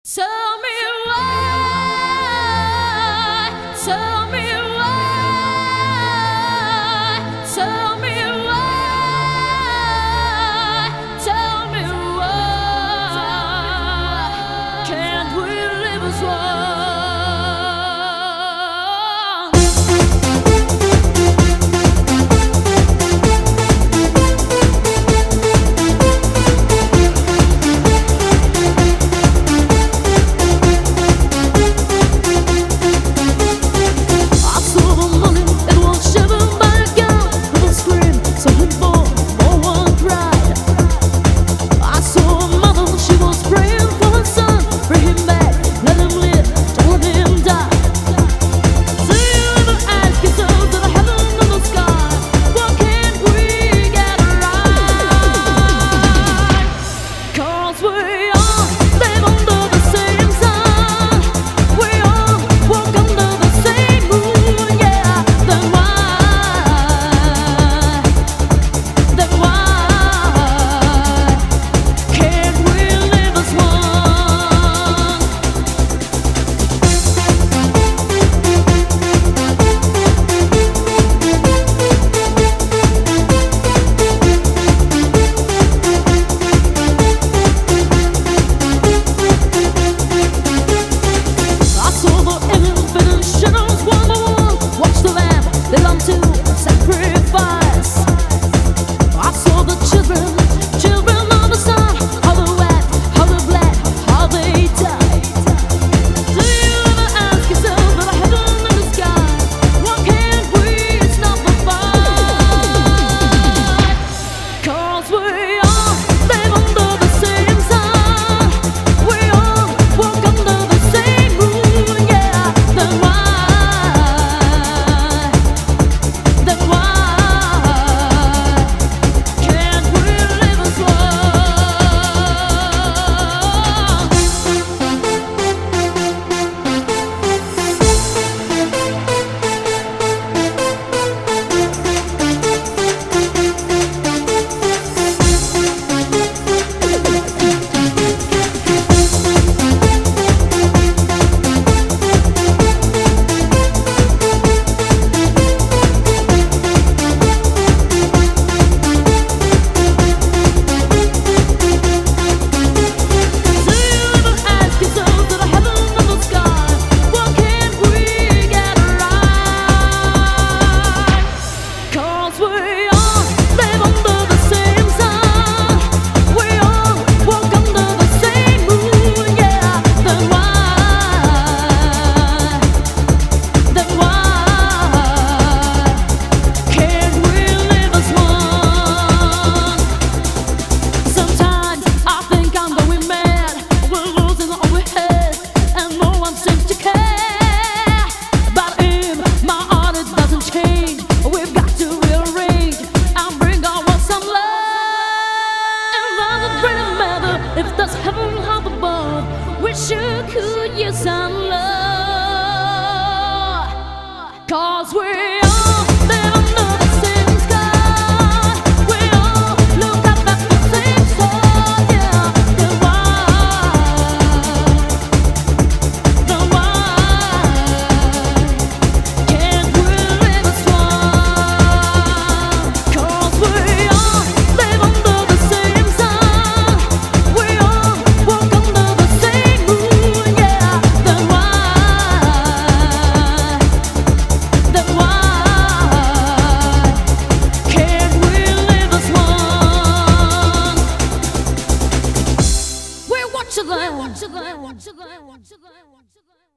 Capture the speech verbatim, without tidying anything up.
Tell me why, tell me why, tell me why, tell me why, can't we live as one? If there's heaven up above, we sure could use some love. 'Cause we all live under the same sky, we all look up at the same star, yeah. Then why, then why can't we live as one? 'Cause we all live under the same sun, we all walk under the same moon, yeah. Then why, then why can't we live as one? We're watching them.